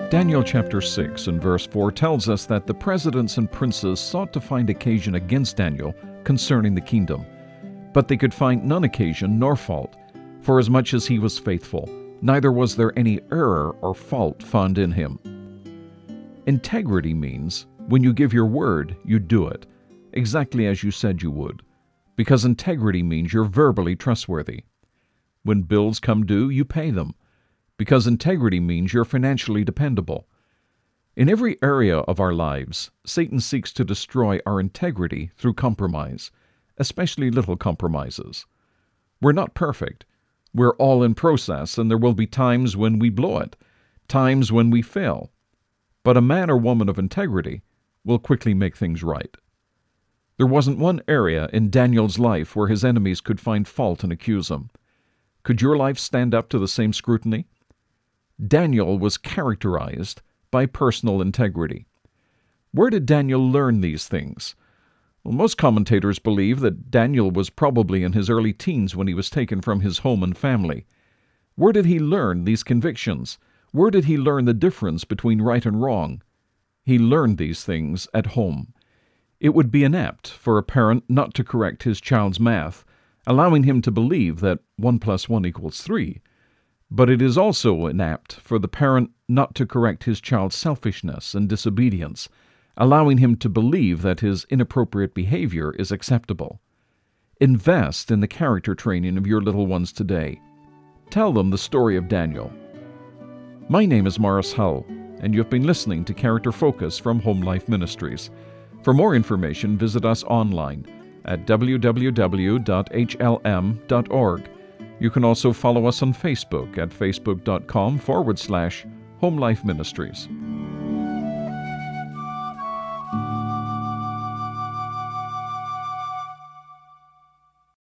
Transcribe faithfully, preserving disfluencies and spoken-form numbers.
Daniel chapter six and verse four tells us that the presidents and princes sought to find occasion against Daniel concerning the kingdom, but they could find none occasion nor fault, for as much as he was faithful, neither was there any error or fault found in him. Integrity means when you give your word, you do it, exactly as you said you would, because integrity means you're verbally trustworthy. When bills come due, you pay them, because integrity means you're financially dependable. In every area of our lives, Satan seeks to destroy our integrity through compromise, especially little compromises. We're not perfect. We're all in process, and there will be times when we blow it, times when we fail. But a man or woman of integrity will quickly make things right. There wasn't one area in Daniel's life where his enemies could find fault and accuse him. Could your life stand up to the same scrutiny? Daniel was characterized by personal integrity. Where did Daniel learn these things? Well, most commentators believe that Daniel was probably in his early teens when he was taken from his home and family. Where did he learn these convictions? Where did he learn the difference between right and wrong? He learned these things at home. It would be inapt for a parent not to correct his child's math, allowing him to believe that one plus one equals three. But it is also inapt for the parent not to correct his child's selfishness and disobedience, allowing him to believe that his inappropriate behavior is acceptable. Invest in the character training of your little ones today. Tell them the story of Daniel. My name is Morris Hull, and you've been listening to Character Focus from Home Life Ministries. For more information, visit us online at w w w dot h l m dot org. You can also follow us on Facebook at facebook dot com forward slash Home Life Ministries.